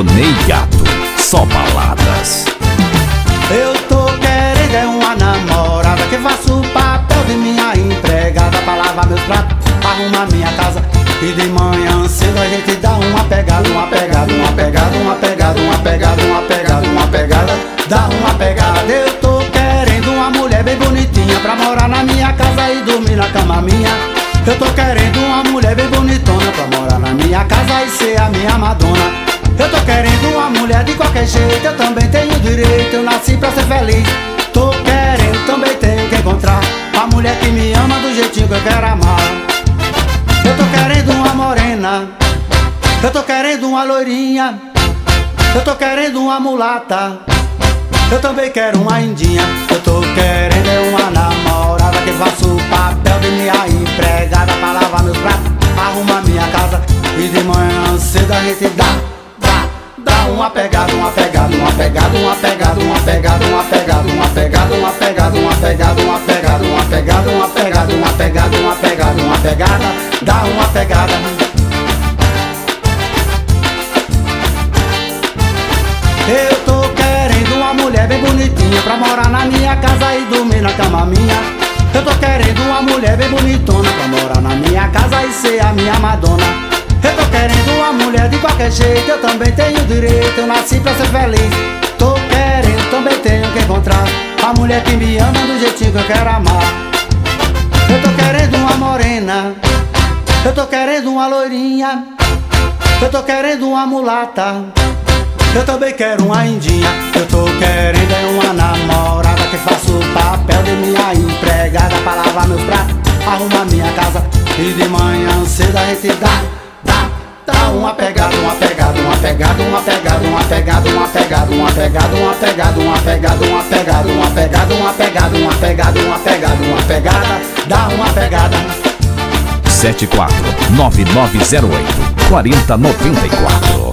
Ney Gato, só baladas. Eu tô querendo é uma namorada que faça o papel de minha empregada, pra lavar meus pratos, arrumar minha casa. E de manhã cedo a gente dá uma pegada, uma pegada, uma pegada, uma pegada, uma pegada, uma pegada, uma pegada, dá uma pegada. Eu tô querendo uma mulher bem bonitinha pra morar na minha casa e dormir na cama minha. Eu tô querendo uma mulher bem bonitona pra morar na minha casa e ser a minha Madonna. Eu tô querendo uma mulher de qualquer jeito, eu também tenho direito, eu nasci pra ser feliz. Tô querendo, também tenho que encontrar uma mulher que me ama do jeitinho que eu quero amar. Eu tô querendo uma morena, eu tô querendo uma loirinha, eu tô querendo uma mulata, eu também quero uma indinha. Eu tô querendo é uma namorada que faça o papel de minha empregada, pra lavar meus pratos, arrumar minha casa. E de manhã cedo a gente dá uma pegada, uma pegada, uma pegada, uma pegada, uma pegada, uma pegada, uma pegada, uma pegada, uma pegada, uma pegada, uma pegada, uma pegada, uma pegada, uma pegada, uma pegada, dá uma pegada. Eu tô querendo uma mulher bem bonitinha pra morar na minha casa e dormir na cama minha. Eu tô querendo uma mulher bem bonitona pra morar na minha casa e ser a minha Madonna. Eu tô querendo uma mulher de qualquer jeito, eu também tenho direito, eu nasci pra ser feliz. Tô querendo, também tenho que encontrar a mulher que me ama do jeitinho que eu quero amar. Eu tô querendo uma morena, eu tô querendo uma loirinha, eu tô querendo uma mulata, eu também quero uma indinha. Eu tô querendo é uma namorada que faça o papel de minha empregada, pra lavar meus pratos, arrumar minha casa. E de manhã cedo a gente dá uma pegada, uma pegada, uma pegada, uma pegada, uma pegada, uma pegada, uma pegada, uma pegada, uma pegada, uma pegada, uma pegada, uma pegada, uma pegada, uma pegada, uma pegada, dá uma pegada. 74-9908-4094